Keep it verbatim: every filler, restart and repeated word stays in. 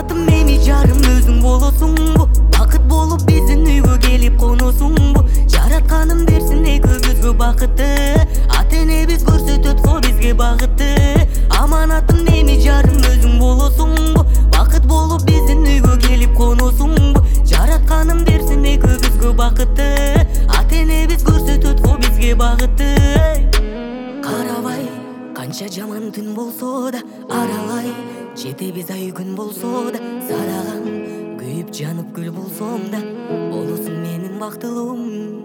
Аманатым эми жарым өзүң болосуңбу? Бакыт болуп биздин үйгө келип коносуңбу? Жаратканым берсин экөөбүзгө бакытты, ата энебиз көрсөтөт го бизге багытты. Аманатым эми жарым өзүң болосуңбу? Бакыт болуп биздин үйгө келип коносуңбу? Жаратканым берсин экөөбүзгө бакытты, ата энебиз көрсөтөт го бизге багытты. Карабай, канча жаман түн болсо да аралай, жетебиз ай күн болсо да сараган, күйүп жанып күл болсом да болосуң менин бактылуум.